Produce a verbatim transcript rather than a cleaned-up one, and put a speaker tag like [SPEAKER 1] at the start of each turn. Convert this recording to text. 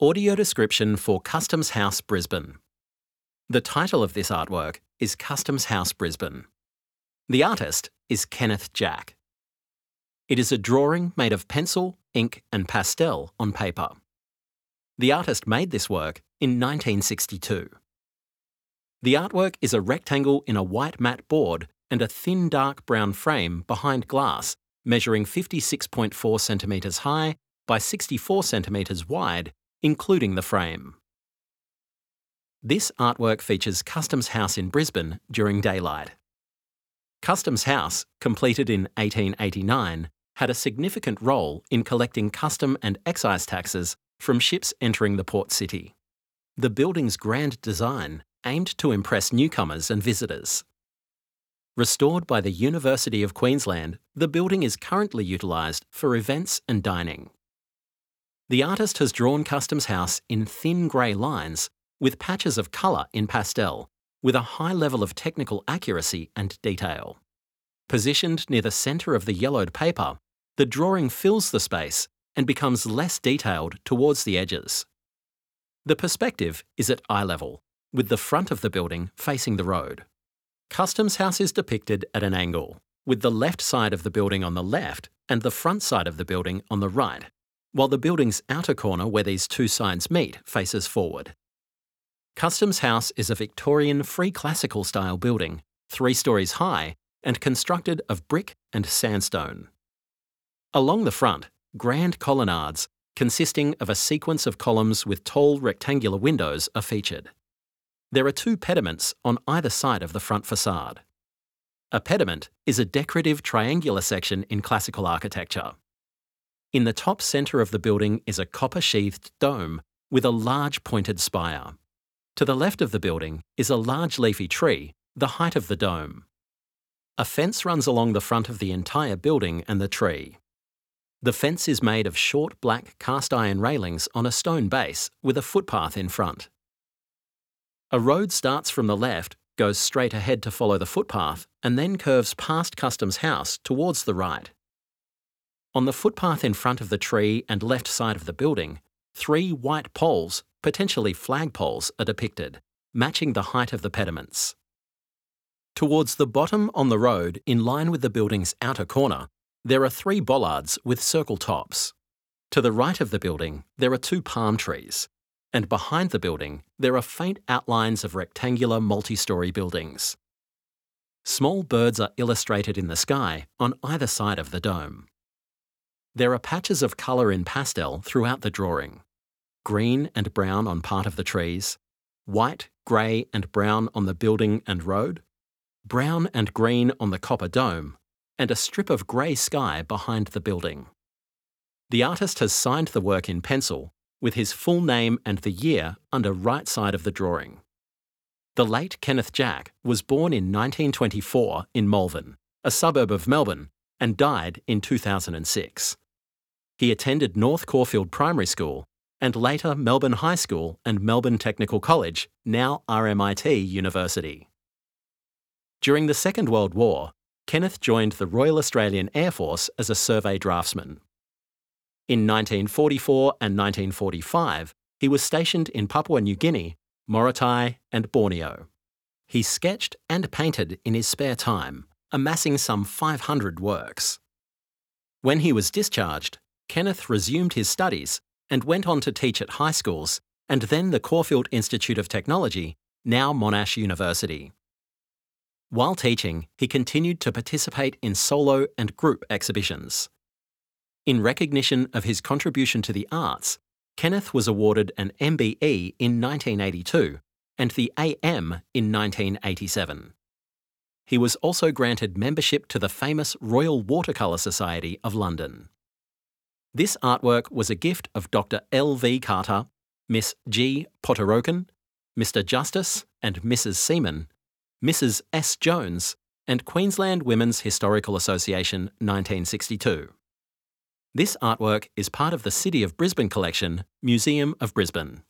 [SPEAKER 1] Audio description for Customs House Brisbane. The title of this artwork is Customs House Brisbane. The artist is Kenneth Jack. It is a drawing made of pencil, ink and pastel on paper. The artist made this work in nineteen sixty-two. The artwork is a rectangle in a white matte board and a thin dark brown frame behind glass measuring fifty-six point four centimetres high by sixty-four centimetres wide, including the frame. This artwork features Customs House in Brisbane during daylight. Customs House, completed in eighteen eighty-nine, had a significant role in collecting custom and excise taxes from ships entering the port city. The building's grand design aimed to impress newcomers and visitors. Restored by the University of Queensland, the building is currently utilised for events and dining. The artist has drawn Customs House in thin grey lines with patches of colour in pastel, with a high level of technical accuracy and detail. Positioned near the centre of the yellowed paper, the drawing fills the space and becomes less detailed towards the edges. The perspective is at eye level, with the front of the building facing the road. Customs House is depicted at an angle, with the left side of the building on the left and the front side of the building on the right, while the building's outer corner where these two sides meet faces forward. Customs House is a Victorian free classical style building, three stories high and constructed of brick and sandstone. Along the front, grand colonnades consisting of a sequence of columns with tall rectangular windows are featured. There are two pediments on either side of the front facade. A pediment is a decorative triangular section in classical architecture. In the top centre of the building is a copper-sheathed dome with a large pointed spire. To the left of the building is a large leafy tree, the height of the dome. A fence runs along the front of the entire building and the tree. The fence is made of short black cast iron railings on a stone base with a footpath in front. A road starts from the left, goes straight ahead to follow the footpath, and then curves past Customs House towards the right. On the footpath in front of the tree and left side of the building, three white poles, potentially flagpoles, are depicted, matching the height of the pediments. Towards the bottom on the road, in line with the building's outer corner, there are three bollards with circle tops. To the right of the building, there are two palm trees, and behind the building, there are faint outlines of rectangular multi-storey buildings. Small birds are illustrated in the sky on either side of the dome. There are patches of colour in pastel throughout the drawing. Green and brown on part of the trees, white, grey and brown on the building and road, brown and green on the copper dome, and a strip of grey sky behind the building. The artist has signed the work in pencil, with his full name and the year under right side of the drawing. The late Kenneth Jack was born in nineteen twenty-four in Malvern, a suburb of Melbourne, and died in two thousand six. He attended North Caulfield Primary School and later Melbourne High School and Melbourne Technical College, now R M I T University. During the Second World War, Kenneth joined the Royal Australian Air Force as a survey draftsman. In nineteen forty-four and nineteen forty-five, he was stationed in Papua New Guinea, Morotai and Borneo. He sketched and painted in his spare time, amassing some five hundred works. When he was discharged, Kenneth resumed his studies and went on to teach at high schools and then the Caulfield Institute of Technology, now Monash University. While teaching, he continued to participate in solo and group exhibitions. In recognition of his contribution to the arts, Kenneth was awarded an M B E in nineteen eighty-two and the A M in nineteen eighty-seven. He was also granted membership to the famous Royal Watercolour Society of London. This artwork was a gift of Doctor L V Carter, Miss G Potteroken, Mister Justice and Missus Seaman, Missus S Jones, and Queensland Women's Historical Association nineteen sixty-two. This artwork is part of the City of Brisbane collection, Museum of Brisbane.